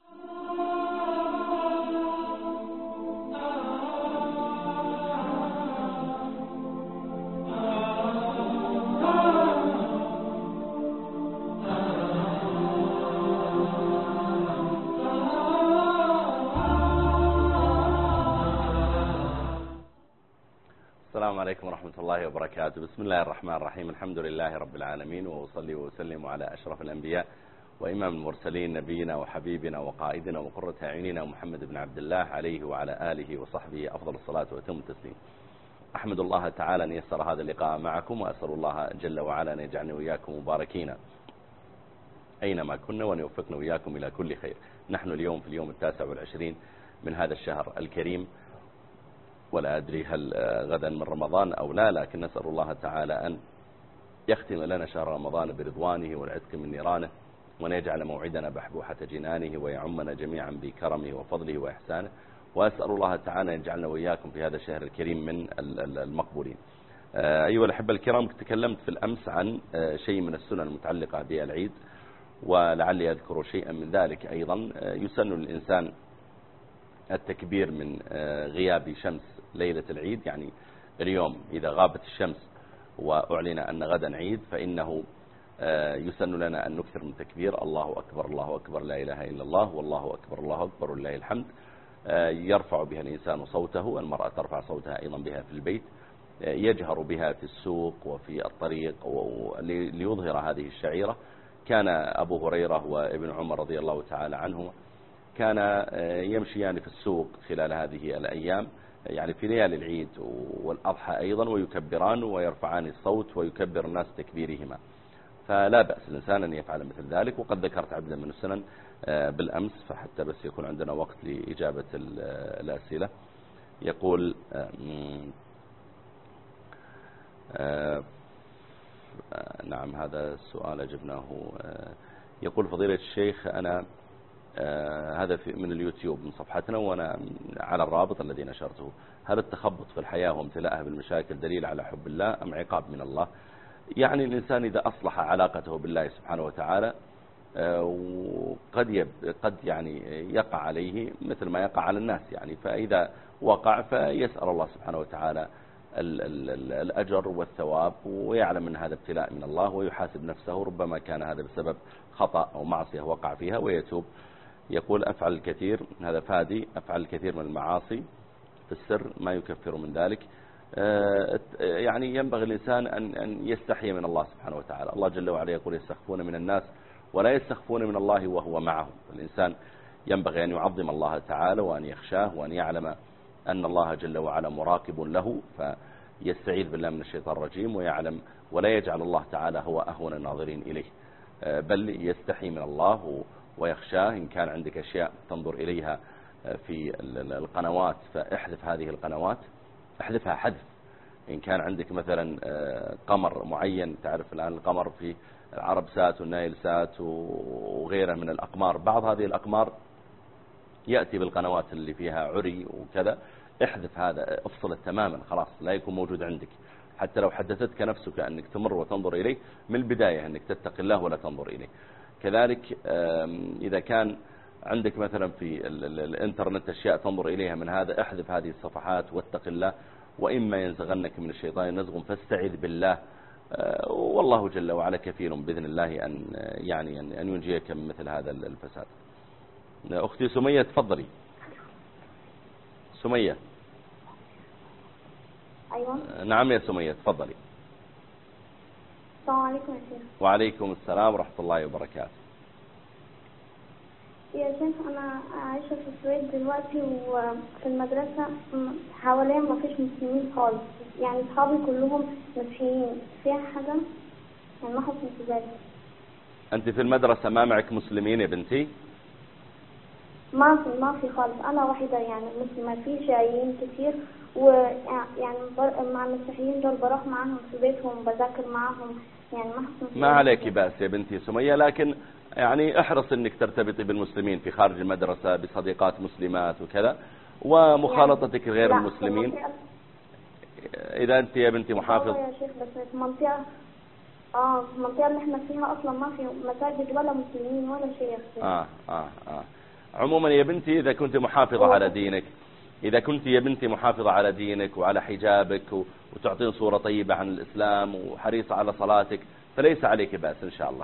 السلام عليكم ورحمة الله وبركاته. بسم الله الرحمن الرحيم. الحمد لله رب العالمين، وأصلي وأسلم على أشرف الأنبياء وإمام المرسلين، نبينا وحبيبنا وقائدنا وقرة أعيننا محمد بن عبد الله، عليه وعلى آله وصحبه أفضل الصلاة وأتم التسليم. أحمد الله تعالى أن يسر هذا اللقاء معكم، وأسأل الله جل وعلا أن يجعلني وإياكم مباركين أينما كنا، وأن يوفقنا وإياكم إلى كل خير. نحن اليوم في اليوم 29 من هذا الشهر الكريم، ولا أدري هل غدا من رمضان أو لا، لكن نسأل الله تعالى أن يختم لنا شهر رمضان برضوانه والعتق من نيرانه، وأن يجعل موعدنا بحبوحة جنانه، ويعمنا جميعا بكرمه وفضله وإحسانه. وأسأل الله تعالى أن يجعلنا وإياكم في هذا الشهر الكريم من المقبولين. أيها الأحبة الكرام، تكلمت في الأمس عن شيء من السنن المتعلقة بالعيد، ولعلي أذكر شيئا من ذلك أيضا. يسن للإنسان التكبير من غياب شمس ليلة العيد، يعني اليوم إذا غابت الشمس وأعلن أن غدا عيد، فإنه يسن لنا أن نكثر من تكبير الله أكبر الله أكبر لا إله إلا الله والله أكبر الله أكبر ولله الحمد. يرفع بها الإنسان صوته، المرأة ترفع صوتها أيضا بها في البيت، يجهر بها في السوق وفي الطريق ليظهر هذه الشعيرة. كان أبو هريرة وابن عمر رضي الله تعالى عنهما كان يمشيان في السوق خلال هذه الأيام، يعني في ليالي العيد والأضحى أيضا، ويكبران ويرفعان الصوت ويكبر الناس تكبيرهما. فلا بأس الإنسان أن يفعل مثل ذلك. وقد ذكرت عددا من السنن بالأمس، فحتى بس يكون عندنا وقت لإجابة الأسئلة. يقول نعم، هذا السؤال أجبناه. يقول فضيلة الشيخ، أنا هذا من اليوتيوب من صفحتنا، وأنا على الرابط الذي نشرته: هل التخبط في الحياة وامتلاءها بالمشاكل دليل على حب الله أم عقاب من الله؟ يعني الإنسان إذا أصلح علاقته بالله سبحانه وتعالى، قد يعني يقع عليه مثل ما يقع على الناس، يعني فإذا وقع فيسأل الله سبحانه وتعالى الأجر والثواب، ويعلم أن هذا ابتلاء من الله، ويحاسب نفسه، ربما كان هذا بسبب خطأ أو معصية وقع فيها ويتوب. يقول أفعل الكثير، هذا فادي، أفعل الكثير من المعاصي في السر ما يكفر من ذلك. يعني ينبغي الإنسان أن يستحي من الله سبحانه وتعالى. الله جل وعلا يقول يستخفون من الناس ولا يستخفون من الله وهو معهم. الإنسان ينبغي أن يعظم الله تعالى وأن يخشاه، وأن يعلم أن الله جل وعلا مراقب له، فيستعيذ بالله من الشيطان الرجيم، ويعلم ولا يجعل الله تعالى هو أهون الناظرين إليه، بل يستحي من الله ويخشاه. إن كان عندك أشياء تنظر إليها في القنوات فاحذف هذه القنوات، احذفها حذف. إن كان عندك مثلا قمر معين، تعرف الآن القمر في العرب سات والنايل سات وغيرها من الأقمار، بعض هذه الأقمار يأتي بالقنوات اللي فيها عري وكذا، احذف هذا، افصل تماما، خلاص لا يكون موجود عندك. حتى لو حدثتك نفسك أنك تمر وتنظر إليه، من البداية أنك تتقي الله ولا تنظر إليه. كذلك إذا كان عندك مثلا في الانترنت أشياء تنظر إليها من هذا، احذف هذه الصفحات واتق الله. وإما ينزغنك من الشيطان نزغ فاستعذ بالله، والله جل وعلا كفيل بإذن الله أن ينجيك من مثل هذا الفساد. أختي سمية تفضلي. سمية. أيوة. نعم يا سمية تفضلي. السلام عليكم يا شيخ. وعليكم السلام ورحمة الله وبركاته. يا شيخ، أنا عايشة في السويد دلوقتي، وفي المدرسة حواليا ما فيش مسلمين خالص، يعني أصحابي كلهم مسيحيين. فيها حاجة يعني ما حصل في ذلك؟ أنت في المدرسة ما معك مسلمين يا بنتي؟ ما في خالص، أنا وحيدة يعني مسلمة. في شيعيين كتير، ويعني مع المسيحيين دول بروح معاهم في بيتهم بذاكر معاهم، يعني ما عليك بأس يا بنتي سمية، لكن يعني احرص انك ترتبطي بالمسلمين في خارج المدرسة بصديقات مسلمات وكذا، ومخالطتك يعني غير المسلمين. إذا أنت يا بنتي محافظ يا شيخ، بس في المنطقة المنطقة اللي احنا فيها أصلا ما في مساجد ولا مسلمين ولا شيء. عموما يا بنتي إذا كنت محافظة على دينك، إذا كنت يا بنتي محافظة على دينك وعلى حجابك وتعطين صورة طيبة عن الإسلام وحريصة على صلاتك فليس عليك بأس إن شاء الله.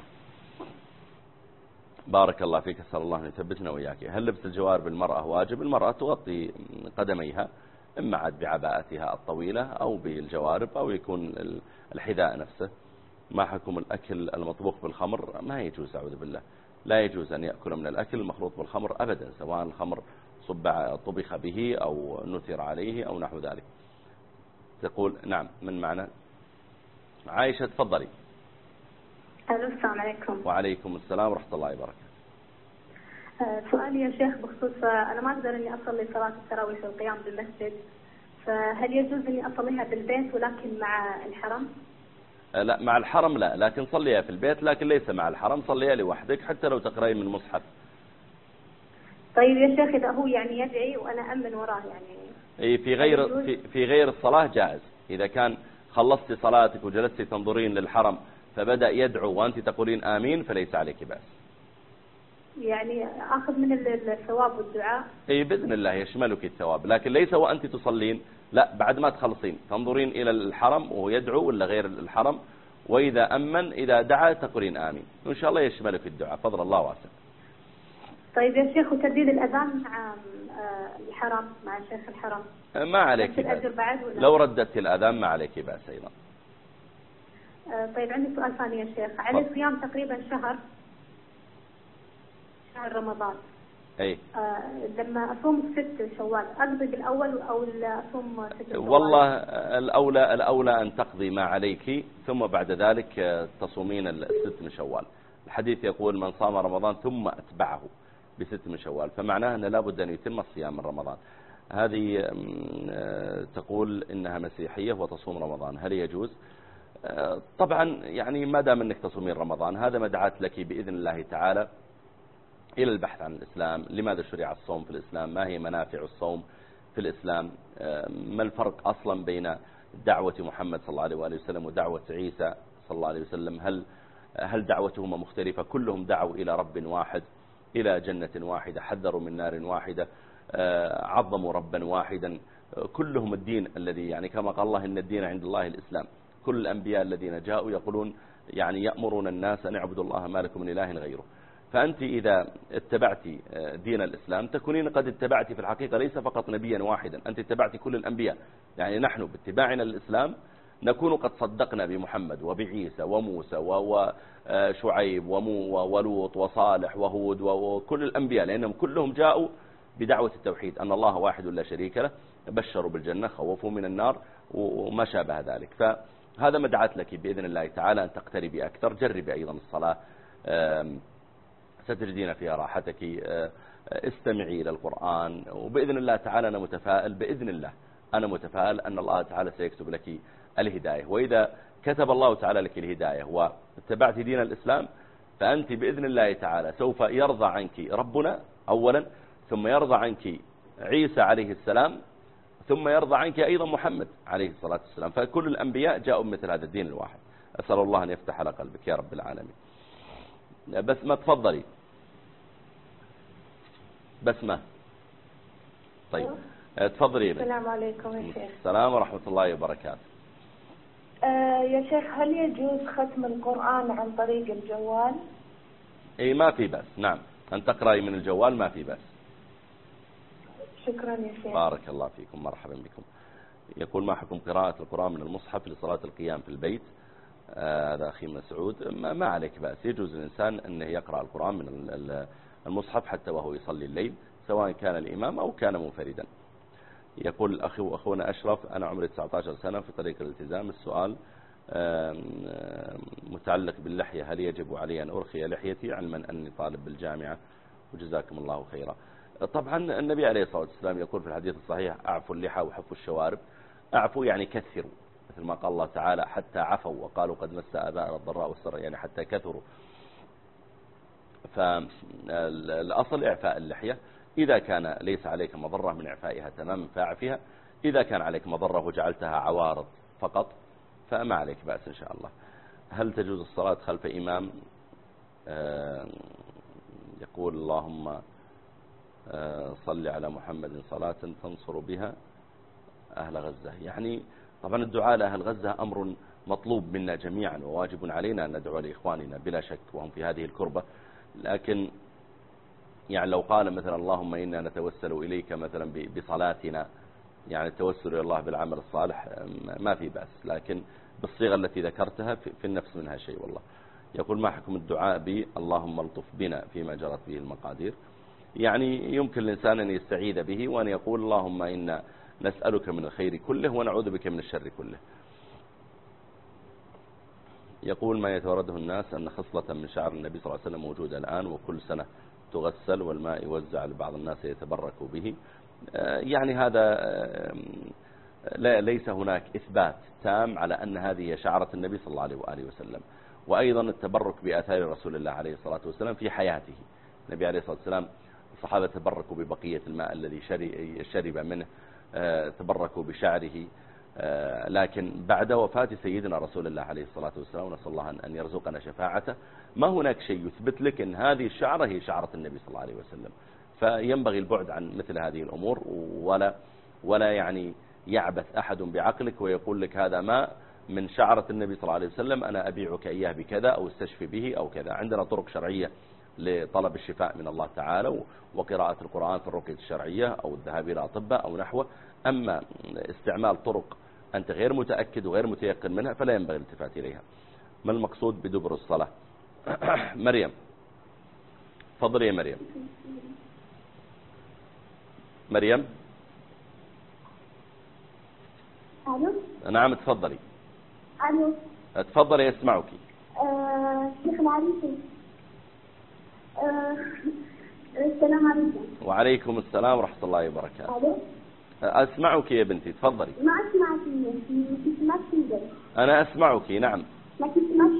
بارك الله فيك، أسأل الله أن يثبتنا وإياك. هل لبس الجوارب المرأة واجب؟ المرأة تغطي قدميها إما عاد بعباءتها الطويلة أو بالجوارب أو يكون الحذاء نفسه. ما حكم الأكل المطبوخ بالخمر؟ ما يجوز، أعوذ بالله، لا يجوز أن يأكل من الأكل المخلوط بالخمر أبدا، سواء الخمر طبخ به أو نثر عليه أو نحو ذلك. تقول نعم، من معنا؟ عائشة تفضلي. السلام عليكم. وعليكم السلام ورحمة الله وبركاته. سؤالي يا شيخ بخصوص أنا ما أقدر إني أصلي صلاة التراويح والقيام بالمسجد، فهل يجوز إني أصليها بالبيت ولكن مع الحرم؟ لا مع الحرم لا، لكن صليها في البيت، لكن ليس مع الحرم، صليها لوحدك حتى لو تقرأين من مصحف. طيب يا شيخ إذا هو يعني يدعي وأنا أمن وراه يعني في غير الصلاة جائز. إذا كان خلصت صلاتك وجلست تنظرين للحرم فبدأ يدعو وأنت تقولين آمين فليس عليك بأس. يعني أخذ من الثواب والدعاء؟ بإذن الله يشملك الثواب، لكن ليس وأنت تصلين، لا، بعد ما تخلصين تنظرين إلى الحرم وهو يدعو ولا غير الحرم، وإذا أمن إذا دعا تقولين آمين، وإن شاء الله يشملك الدعاء، فضل الله واسع. طيب يا شيخ وترديد الأذان مع الحرم مع شيخ الحرم ما عليك بأس، لو ردت الأذان ما عليك بأس أيضا. طيب عندي سؤال ثاني يا شيخ، علي صيام تقريبا شهر رمضان. أي لما أصوم 6 شوال أقضي بالأول أو أصوم 6 شوال؟ والله الأولى أن تقضي ما عليك ثم بعد ذلك تصومين 6 من شوال. الحديث يقول من صام رمضان ثم أتبعه ب6 من شوال، فمعناه أنه لابد أن يتم الصيام من رمضان. هذه تقول إنها مسيحية وتصوم رمضان، هل يجوز؟ طبعا يعني ما دام أنك تصومين رمضان هذا مدعاة لك بإذن الله تعالى إلى البحث عن الإسلام. لماذا شرع الصوم في الإسلام؟ ما هي منافع الصوم في الإسلام؟ ما الفرق أصلا بين دعوة محمد صلى الله عليه وآله وسلم ودعوة عيسى صلى الله عليه وسلم؟ هل دعوتهما مختلفة؟ كلهم دعوا إلى رب واحد، إلى جنة واحدة، حذروا من نار واحدة، عظموا ربا واحدا، كلهم الدين الذي يعني كما قال الله إن الدين عند الله الإسلام. كل الأنبياء الذين جاءوا يقولون يعني يأمرون الناس أن يعبدوا الله ما لكم من إله غيره. فأنت إذا اتبعت دين الإسلام تكونين قد اتبعت في الحقيقة ليس فقط نبيا واحدا، أنت اتبعت كل الأنبياء. يعني نحن باتباعنا للإسلام نكون قد صدقنا بمحمد وبعيسى وموسى وشعيب ولوط وصالح وهود وكل الأنبياء، لأنهم كلهم جاءوا بدعوة التوحيد أن الله واحد لا شريك له، بشروا بالجنة، خوفوا من النار وما شابه ذلك. فهذا مدعاة لك بإذن الله تعالى أن تقتربي أكثر. جربي أيضا الصلاة ستجدين فيها راحتك، استمعي إلى القرآن، وبإذن الله تعالى أنا متفائل، بإذن الله أنا متفائل أن الله تعالى سيكتب لك الهداية. وإذا كتب الله تعالى لك الهداية واتبعت دين الإسلام فأنت بإذن الله تعالى سوف يرضى عنك ربنا أولا، ثم يرضى عنك عيسى عليه السلام، ثم يرضى عنك أيضا محمد عليه الصلاة والسلام. فكل الأنبياء جاءوا مثل هذا الدين الواحد. أسأل الله أن يفتح على قلبك يا رب العالمين. بس ما تفضلي بس ما طيب تفضلي. السلام عليكم يا شيخ. السلام ورحمة الله وبركاته. يا شيخ هل يجوز ختم القرآن عن طريق الجوال؟ اي ما في بس، نعم، أن تقرأي من الجوال ما في بس. شكرا يا شيخ. بارك الله فيكم، مرحبا بكم. يقول ما حكم قراءة القرآن من المصحف لصلاة القيام في البيت؟ هذا أخي مسعود. ما عليك بأس، يجوز الإنسان أنه يقرأ القرآن من المصحف حتى وهو يصلي الليل، سواء كان الإمام أو كان منفردا. يقول أخونا أشرف أنا عمري 19 سنة في طريق الالتزام. السؤال متعلق باللحية، هل يجب علي أن أرخي لحيتي علما أني طالب بالجامعة؟ وجزاكم الله خيرا. طبعا النبي عليه الصلاة والسلام يقول في الحديث الصحيح أعفوا اللحى وحفوا الشوارب. أعفوا يعني كثروا، مثل ما قال الله تعالى حتى عفوا وقالوا قد مس آباءنا الضراء والسراء، يعني حتى كثروا. فالأصل إعفاء اللحية، إذا كان ليس عليك مضرة من إعفائها تماما فاعفها، إذا كان عليك مضرة وجعلتها عوارض فقط فما عليك بأس إن شاء الله. هل تجوز الصلاة خلف إمام يقول اللهم صل على محمد صلاة تنصر بها أهل غزة. يعني طبعا الدعاء لأهل غزة أمر مطلوب منا جميعا وواجب علينا أن ندعو لإخواننا بلا شك وهم في هذه الكربة. لكن يعني لو قال مثلا اللهم إنا نتوسل إليك مثلا بصلاتنا، يعني التوسل إلى الله بالعمل الصالح ما في بأس، لكن بالصيغة التي ذكرتها في النفس منها شيء. والله يقول ما حكم الدعاء اللهم الطف بنا فيما جرت به المقادير؟ يعني يمكن الإنسان أن يستعيذ به وأن يقول اللهم إنا نسألك من الخير كله ونعوذ بك من الشر كله. يقول ما يتورده الناس أن خصلة من شعر النبي صلى الله عليه وسلم موجودة الآن وكل سنة تغسل والماء يوزع لبعض الناس يتبركوا به. يعني هذا ليس هناك إثبات تام على أن هذه هي شعرة النبي صلى الله عليه وآله وسلم. وأيضا التبرك بآثار رسول الله عليه الصلاة والسلام في حياته. النبي عليه الصلاة والسلام الصحابة تبركوا ببقية الماء الذي شرب منه، تبركوا بشعره، لكن بعد وفاة سيدنا رسول الله عليه الصلاة والسلام ونسأل الله أن يرزقنا شفاعته ما هناك شيء يثبت لك أن هذه الشعرة هي شعرة النبي صلى الله عليه وسلم. فينبغي البعد عن مثل هذه الأمور، ولا يعني يعبث أحد بعقلك ويقول لك هذا ما من شعرة النبي صلى الله عليه وسلم أنا أبيعك إياه بكذا أو استشفي به أو كذا. عندنا طرق شرعية لطلب الشفاء من الله تعالى وقراءة القرآن في الرقية الشرعية أو الذهاب إلى أطباء أو نحوه. أما استعمال طرق أنت غير متأكد وغير متيقن منها فلا ينبغي الالتفات إليها. ما المقصود بدبر الصلاة؟ مريم تفضل يا مريم. مريم الو. نعم تفضلي. الو. تفضلي يسمعك. شيخ العريسي. السلام عليكم. وعليكم السلام ورحمة الله وبركاته. الو. أسمعك يا بنتي تفضلي. ما أسمعك ما أنا أسمعك نعم. ما تسمعش.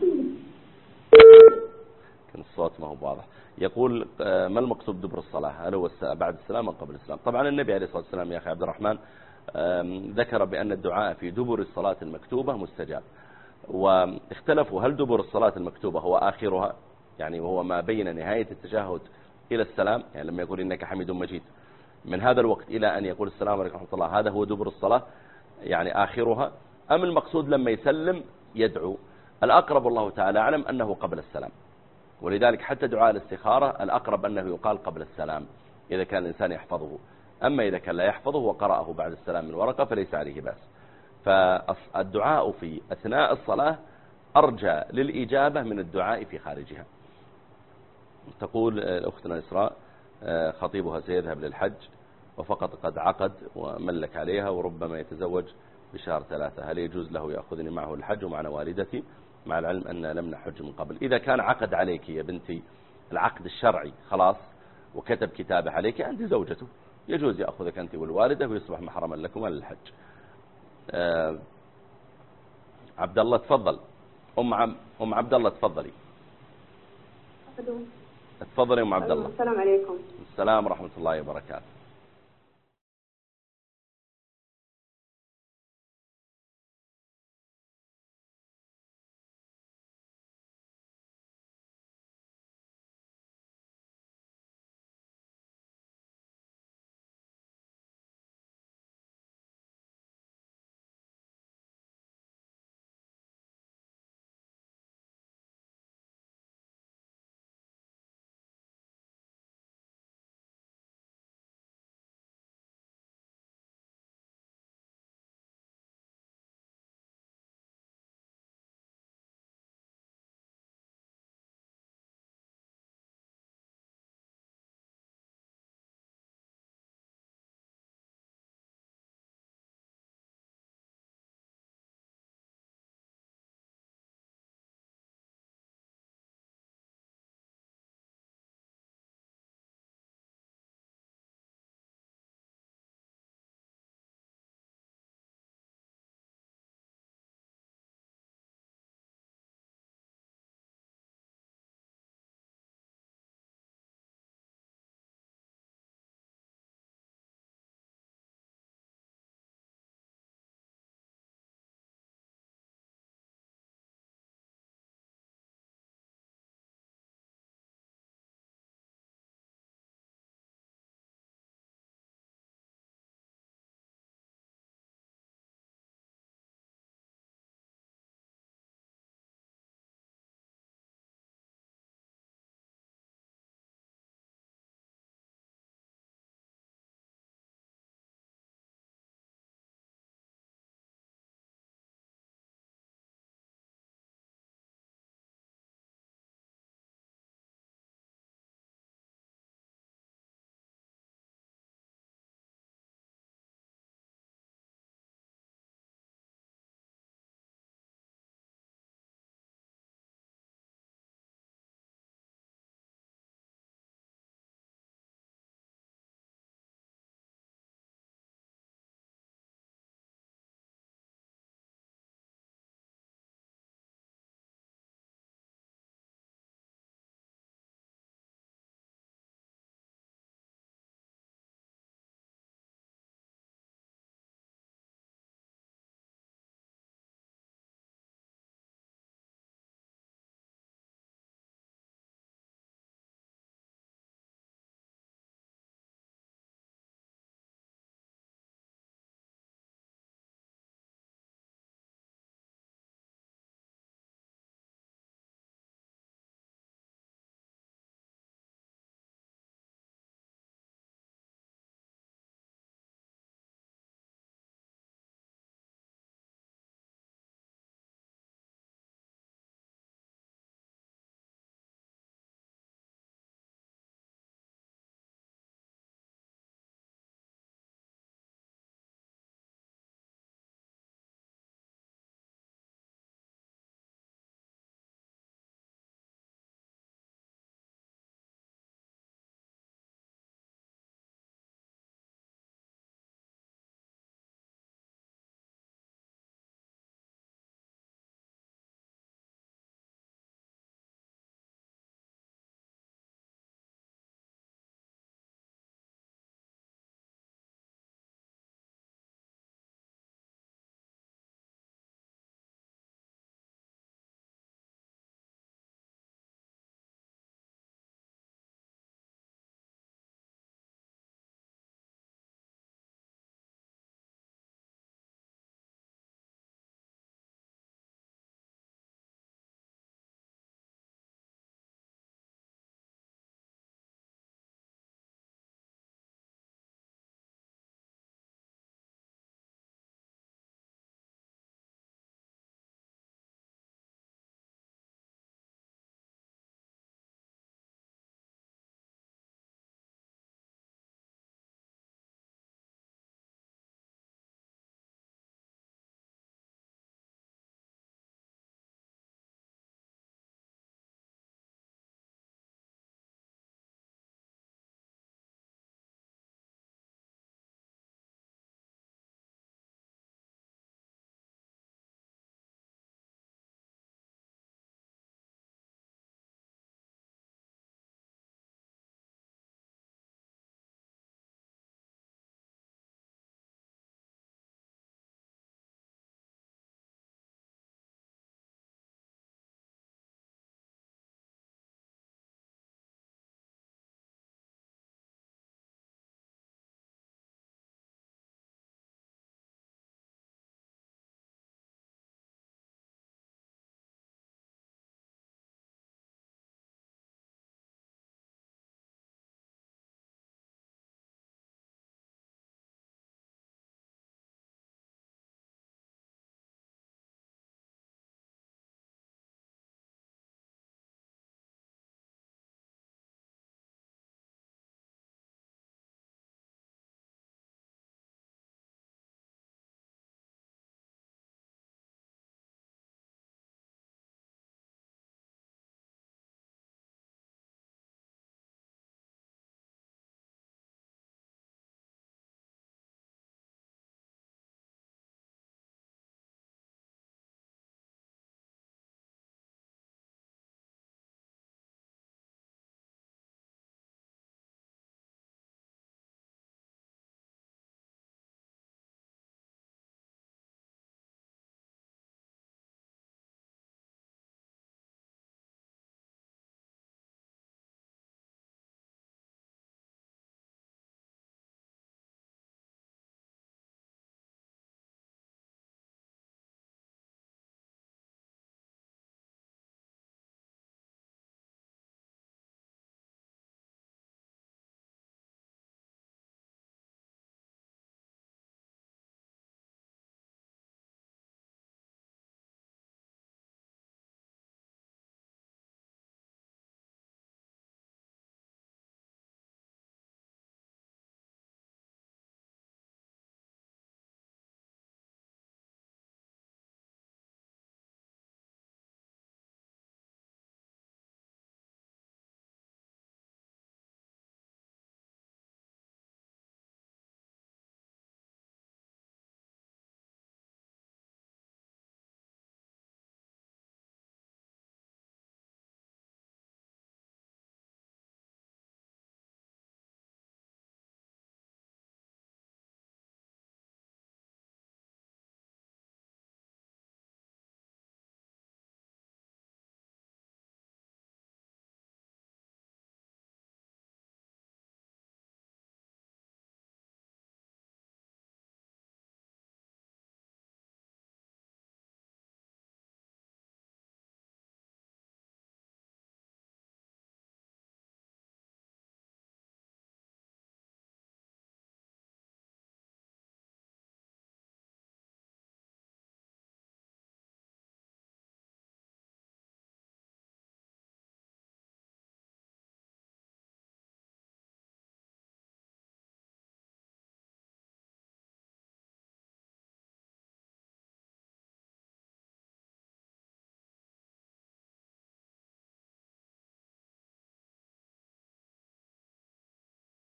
كان الصوت ما هو واضح. يقول ما المقصود دبر الصلاة؟ هل هو بعد السلام أو قبل السلام؟ طبعا النبي عليه الصلاة والسلام يا أخي عبد الرحمن ذكر بأن الدعاء في دبر الصلاة المكتوبة مستجاب. واختلفوا هل دبر الصلاة المكتوبة هو آخرها، يعني وهو ما بين نهاية التشهد إلى السلام، يعني لما يقول إنك حميد مجيد من هذا الوقت إلى أن يقول السلام عليكم ورحمة الله هذا هو دبر الصلاة يعني آخرها، أم المقصود لما يسلم يدعو؟ الأقرب الله تعالى أعلم أنه قبل السلام، ولذلك حتى دعاء الاستخارة الأقرب أنه يقال قبل السلام إذا كان الإنسان يحفظه. أما إذا كان لا يحفظه وقرأه بعد السلام من ورقة فليس عليه بأس. فالدعاء في أثناء الصلاة أرجى للإجابة من الدعاء في خارجها. تقول أختنا إسراء خطيبها سيذهب للحج وفقط قد عقد وملك عليها وربما يتزوج بشهر 3، هل يجوز له يأخذني معه الحج ومعنا والدتي مع العلم أن لم نحج من قبل؟ إذا كان عقد عليك يا بنتي العقد الشرعي خلاص وكتب كتابه عليك أنت زوجته، يجوز يأخذك أنت والوالدة ويصبح محرما لكم للحج. عبد الله تفضل. أم عبد الله تفضلي. تفضلي أم عبد الله. السلام عليكم. السلام ورحمة الله وبركاته.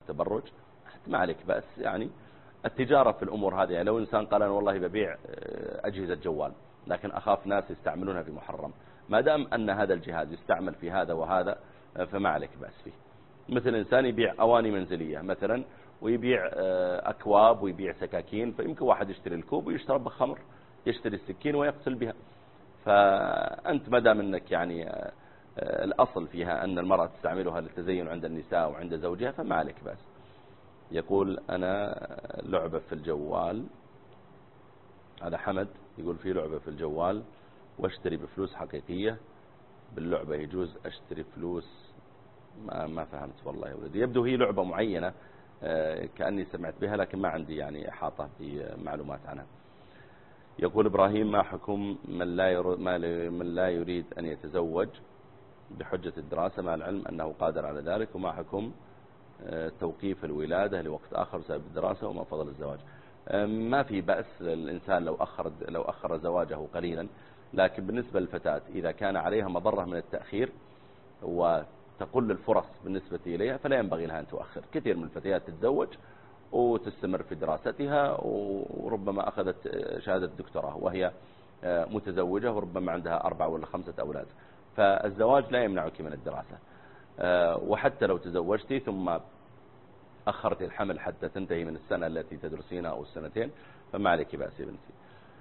والتبرج ما عليك بأس. يعني التجارة في الأمور هذه، يعني لو إنسان قال أنا والله ببيع أجهزة جوال لكن أخاف ناس يستعملونها في محرم، ما دام أن هذا الجهاز يستعمل في هذا وهذا فما عليك بأس فيه. مثل إنسان يبيع أواني منزلية مثلا ويبيع أكواب ويبيع سكاكين، فيمكن واحد يشتري الكوب ويشتري بخمر، يشتري السكين ويقتل بها. فأنت ما دام أنك يعني الأصل فيها أن المرأة تستعملها للتزين عند النساء وعند زوجها فما عليك بأس. يقول أنا لعبة في الجوال، هذا حمد يقول في لعبة في الجوال واشتري بفلوس حقيقية، باللعبة يجوز أشتري فلوس؟ ما فهمت والله يا ولدي. يبدو هي لعبة معينة كأني سمعت بها لكن ما عندي يعني إحاطة بمعلومات عنها. يقول إبراهيم ما حكم من لا يريد أن يتزوج بحجة الدراسة مع العلم أنه قادر على ذلك، وما حكم توقيف الولادة لوقت آخر بسبب الدراسة، وما فضل الزواج؟ ما في بأس الإنسان لو أخر زواجه قليلا، لكن بالنسبة للفتاة إذا كان عليها مضرة من التأخير وتقل الفرص بالنسبة إليها فلا ينبغي لها أن تؤخر. كثير من الفتيات تتزوج وتستمر في دراستها وربما أخذت شهادة دكتوراه وهي متزوجة وربما عندها 4 ولا 5 أولاد، فالزواج لا يمنعك من الدراسة. وحتى لو تزوجتي ثم أخرت الحمل حتى تنتهي من السنة التي تدرسينها أو السنتين فما عليك بأس يا بنتي.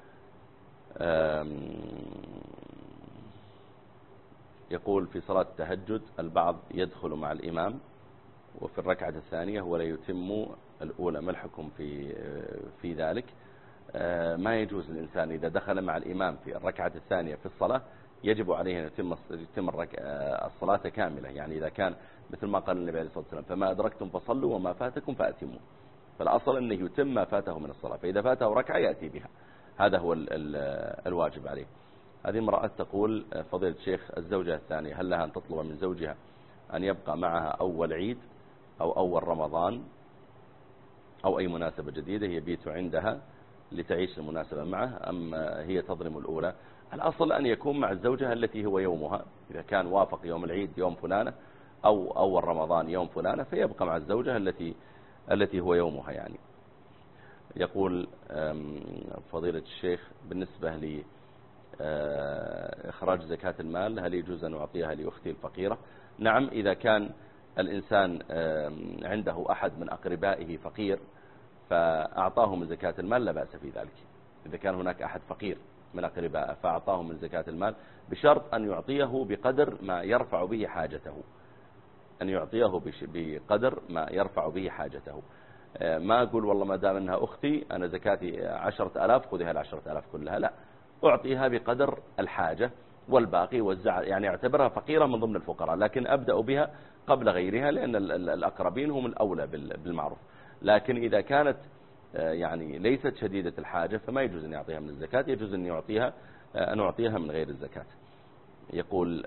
يقول في صلاة التهجد البعض يدخل مع الإمام وفي الركعة الثانية ولا يتم الأولى، ما الحكم في ذلك؟ ما يجوز الإنسان إذا دخل مع الإمام في الركعة الثانية في الصلاة يجب عليه أن يتم الصلاة كاملة. يعني إذا كان مثل ما قال النبي عليه الصلاة والسلام فما أدركتم فصلوا وما فاتكم فأتموا، فالأصل أنه يتم ما فاته من الصلاة، فإذا فاته ركعة يأتي بها، هذا هو الواجب عليه. هذه امرأة تقول فضيلة الشيخ الزوجة الثانية هل لها أن تطلب من زوجها أن يبقى معها أول عيد أو أول رمضان أو أي مناسبة جديدة يبيت عندها لتعيش المناسبة معه، أم هي تظلم الأولى؟ الأصل أن يكون مع الزوجة التي هو يومها، إذا كان وافق يوم العيد يوم فلانة أو أول رمضان يوم فلانة فيبقى مع الزوجة التي هو يومها يعني. يقول فضيلة الشيخ بالنسبة لي إخراج زكاة المال هل يجوز أن أعطيها لأختي الفقيرة؟ نعم، إذا كان الإنسان عنده أحد من أقربائه فقير فأعطاه من زكاة المال لا بأس في ذلك. إذا كان هناك أحد فقير من أقربائه فأعطاه من زكاة المال بشرط أن يعطيه بقدر ما يرفع به حاجته، أن يعطيه بقدر ما يرفع به حاجته. ما أقول والله ما دام أنها أختي أنا زكاتي 10,000 خذها 10,000 كلها، لا، أعطيها بقدر الحاجة والباقي وزع، يعني اعتبرها فقيرة من ضمن الفقراء، لكن أبدأ بها قبل غيرها لأن الأقربين هم الأولى بالمعروف. لكن إذا كانت يعني ليست شديدة الحاجة فما يجوز أن يعطيها من الزكاة، يجوز أن أعطيها من غير الزكاة. يقول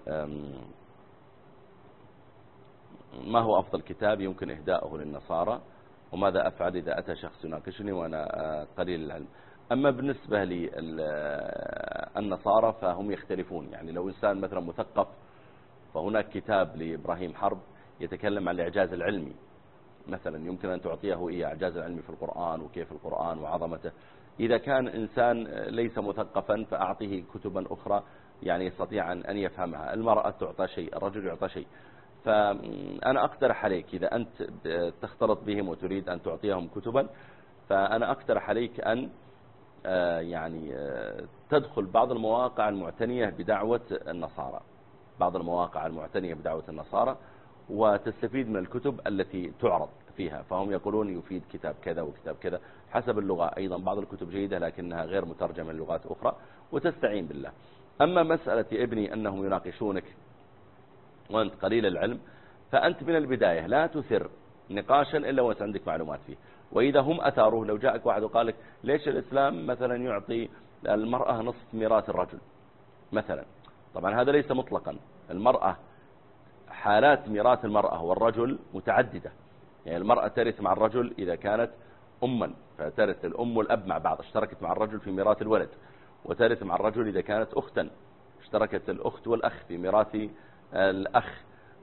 ما هو أفضل كتاب يمكن إهداؤه للنصارى، وماذا أفعل إذا أتى شخص يناقشني وأنا قليل العلم؟ أما بالنسبة للنصارى فهم يختلفون، يعني لو إنسان مثلا مثقف فهناك كتاب لإبراهيم حرب يتكلم عن الإعجاز العلمي مثلا، يمكن أن تعطيه إياه إعجاز العلمي في القرآن وكيف القرآن وعظمته. إذا كان إنسان ليس مثقفا فأعطيه كتبا أخرى يعني يستطيع أن يفهمها. المرأة تعطى شيء، الرجل يعطى شيء. فأنا أقترح عليك إذا أنت تختلط بهم وتريد أن تعطيهم كتبا فأنا أقترح عليك أن يعني تدخل بعض المواقع المعتنية بدعوة النصارى، بعض المواقع المعتنية بدعوة النصارى، وتستفيد من الكتب التي تعرض فيها. فهم يقولون يفيد كتاب كذا وكتاب كذا حسب اللغة، أيضا بعض الكتب جيدة لكنها غير مترجمة للغات أخرى، وتستعين بالله. أما مسألة ابني أنهم يناقشونك وأنت قليل العلم فأنت من البداية لا تثر نقاشا إلا وأنت عندك معلومات فيه. وإذا هم أثاروه، لو جاءك واحد وقال لك ليش الإسلام مثلا يعطي المرأة نصف ميراث الرجل مثلا، طبعا هذا ليس مطلقا، المرأة حالات ميراث المرأة والرجل متعددة. يعني المرأة ترث مع الرجل إذا كانت أما، فترث الأم والأب مع بعض، اشتركت مع الرجل في ميراث الولد، وترث مع الرجل إذا كانت أختا، اشتركت الأخت والأخ في ميراث الأخ،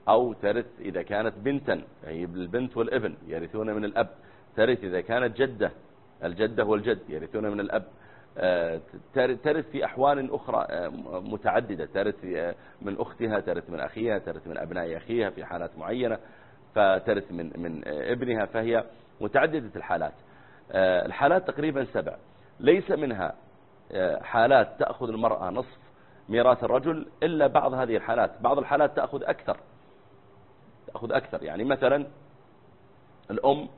أو ترث إذا كانت بنتا، هي البنت والابن يرثون من الأب. ترث إذا كانت جدة، الجدة والجد يرثون من الأب. ترث في أحوال أخرى متعددة، ترث من أختها، ترث من أخيها، ترث من أبناء أخيها في حالات معينة، فترث من ابنها، فهي متعددة الحالات. الحالات تقريبا 7، ليس منها حالات تأخذ المرأة نصف ميراث الرجل إلا بعض هذه الحالات. بعض الحالات تأخذ أكثر، يعني مثلا الأم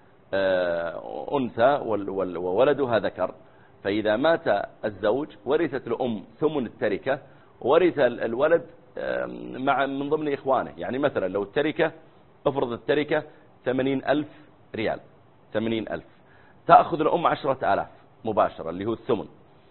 أنثى وولدها ذكر، فإذا مات الزوج ورثت الأم ثمن التركة، ورث الولد من ضمن إخوانه. يعني مثلا لو التركة، افرض التركة 80,000 ريال، 80,000، تأخذ الأم 10,000 مباشرة اللي هو الثمن.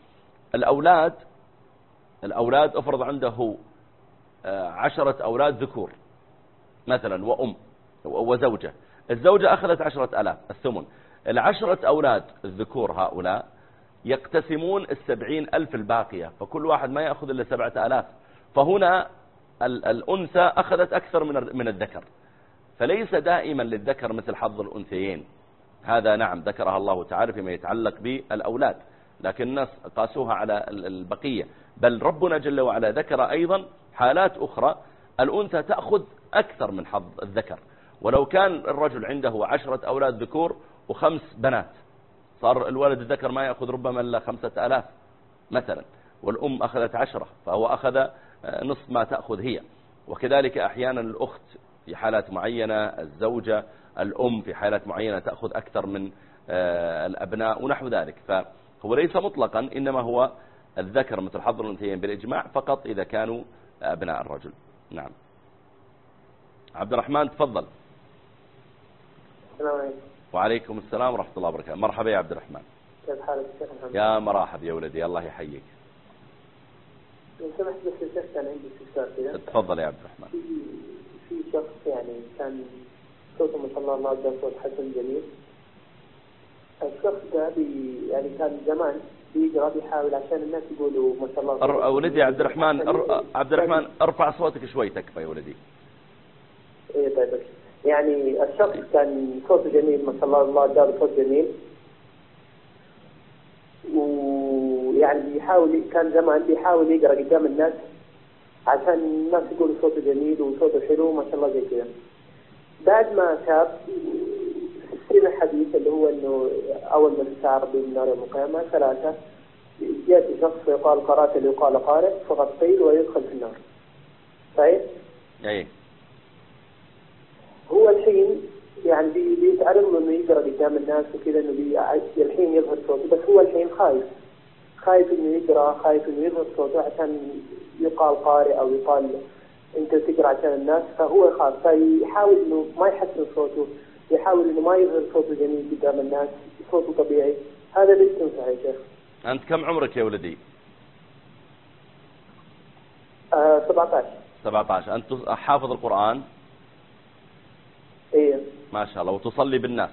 الأولاد افرض عنده 10 أولاد ذكور مثلا وأم وزوجة، الزوجة أخذت 10,000 الثمن. 10 أولاد الذكور هؤلاء يقتسمون 70,000 الباقية، فكل واحد ما يأخذ إلا 7,000. فهنا الأنثى أخذت أكثر من الذكر، فليس دائما للذكر مثل حظ الأنثيين. هذا نعم ذكرها الله تعالى فيما يتعلق بالأولاد، لكن الناس قاسوها على البقية. بل ربنا جل وعلا ذكر أيضا حالات أخرى الأنثى تأخذ أكثر من حظ الذكر. ولو كان الرجل عنده 10 أولاد ذكور و5 بنات، صار الولد الذكر ما يأخذ ربما إلا 5,000 مثلا، والأم أخذت 10، فهو أخذ نصف ما تأخذ هي. وكذلك أحيانا الأخت في حالات معينة، الزوجة، الأم في حالات معينة تأخذ أكثر من الأبناء ونحو ذلك. فهو ليس مطلقا، إنما هو الذكر مثل حظ الأنثيين بالإجماع فقط إذا كانوا أبناء الرجل. نعم. عبد الرحمن تفضل. السلام عليكم. وعليكم السلام ورحمة الله وبركاته. مرحبا يا عبد الرحمن. كيف حالك شيخ محمد؟ يا مرحبا يا ولدي، الله يحييك. لو سمحت بس يا شيخ كان عندي استفسار كذا. تفضل يا عبد الرحمن. في شخص يعني كان صوته ما شاء الله صوت حسن جميل. الشخص ده يعني كان زمان بيقرا بيحاول عشان الناس يقولوا ما شاء الله. ولدي عبد الرحمن ارفع صوتك شوي تكفى يا ولدي. ايه طيب. يعني الشخص كان صوته جميل ما شاء الله جاب صوت جميل، ويعني كان زمان بيحاول يقرا قدام الناس عشان الناس يقولوا صوته جميل وصوته حلو ما شاء الله زي كذا. بعد ما شاف في الحديث اللي هو انه اول من سار بين نار المقامة 3 يأتي شخص يقال قرأت يقال قارئ فقط قيل ويدخل في النار. صحيح؟ ايه. هو الحين يعني بيتعرض له انه يقرا قدام الناس وكذا، انه الحين يظهر صوته، بس هو الحين خايف انه يقرا، خايف انه يظهر صوته عشان يقال قارئ او يقال انت تقرا عشان الناس، فهو يخاف، فيحاول انه ما يحسن صوته، يحاول انه ما يظهر صوته جميل قدام الناس، صوته طبيعي. هذا ليش تنصح يا شيخ؟ انت كم عمرك يا ولدي؟ 17. 17. انت حافظ القرآن؟ ايه ما شاء الله. وتصلي بالناس؟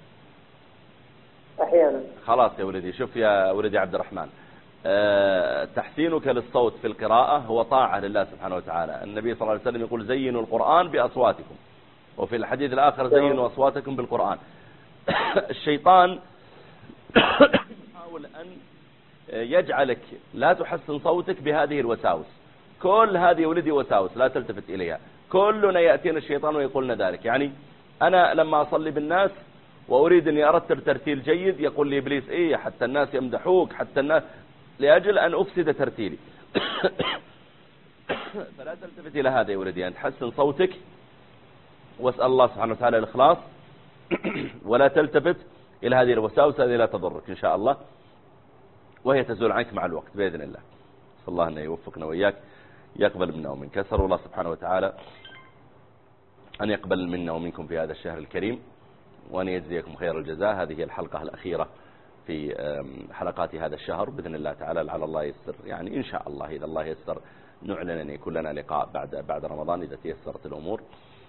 احيانا. خلاص يا ولدي، شوف يا ولدي عبد الرحمن، تحسينك للصوت في القراءة هو طاعة لله سبحانه وتعالى. النبي صلى الله عليه وسلم يقول زينوا القرآن بأصواتكم، وفي الحديث الآخر زينوا أصواتكم بالقرآن. الشيطان يحاول أن يجعلك لا تحسن صوتك بهذه الوساوس. كل هذه ولدي وساوس لا تلتفت إليها. كلنا يأتينا الشيطان ويقولنا ذلك. يعني أنا لما أصلي بالناس وأريد أني أرتب ترتيل جيد يقول لي إبليس إيه حتى الناس يمدحوك، حتى الناس، لأجل أن أفسد ترتيلي. فلا تلتفت إلى هذا يا ولدي، أن تحسن صوتك واسأل الله سبحانه وتعالى الإخلاص، ولا تلتفت إلى هذه الوساوس، هذه لا تضرك إن شاء الله، وهي تزول عنك مع الوقت بإذن الله. صلى الله أن يوفقنا وإياك، يقبل منا ومنك. أسأل الله سبحانه وتعالى أن يقبل منا ومنكم في هذا الشهر الكريم، وأن يجزيكم خير الجزاء. هذه هي الحلقة الأخيرة في حلقات هذا الشهر بإذن الله تعالى، لعل الله يسر، يعني إن شاء الله إذا الله يسر نعلن أن يكون لنا لقاء بعد رمضان إذا تيسرت الأمور.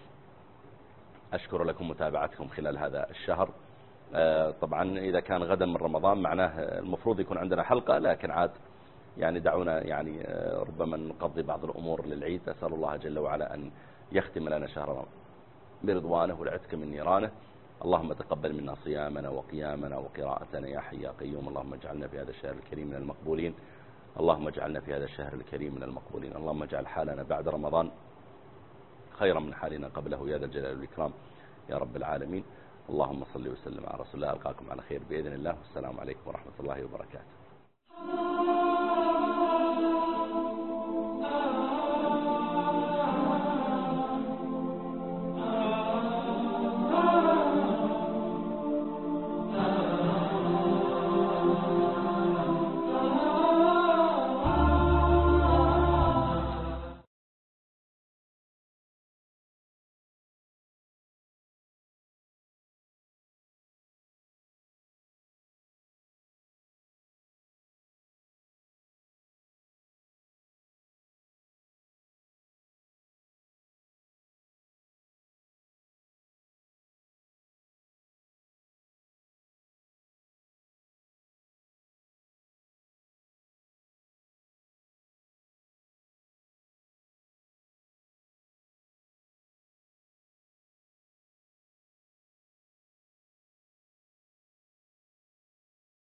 أشكر لكم متابعتكم خلال هذا الشهر. طبعا إذا كان غدا من رمضان معناه المفروض يكون عندنا حلقة، لكن عاد يعني دعونا يعني ربما نقضي بعض الأمور للعيد. أسأل الله جل وعلا أن يختم لنا شهر برضوانه والعتق من نيرانه. اللهم تقبل منا صيامنا وقيامنا وقراءتنا يا حي يا قيوم. اللهم اجعلنا في هذا الشهر الكريم من المقبولين. اللهم اجعلنا في هذا الشهر الكريم من المقبولين. اللهم اجعل حالنا بعد رمضان خيرا من حالنا قبله يا ذا الجلال والإكرام يا رب العالمين. اللهم صل وسلم على رسول الله. ألقاكم على خير بإذن الله، والسلام عليكم ورحمة الله وبركاته.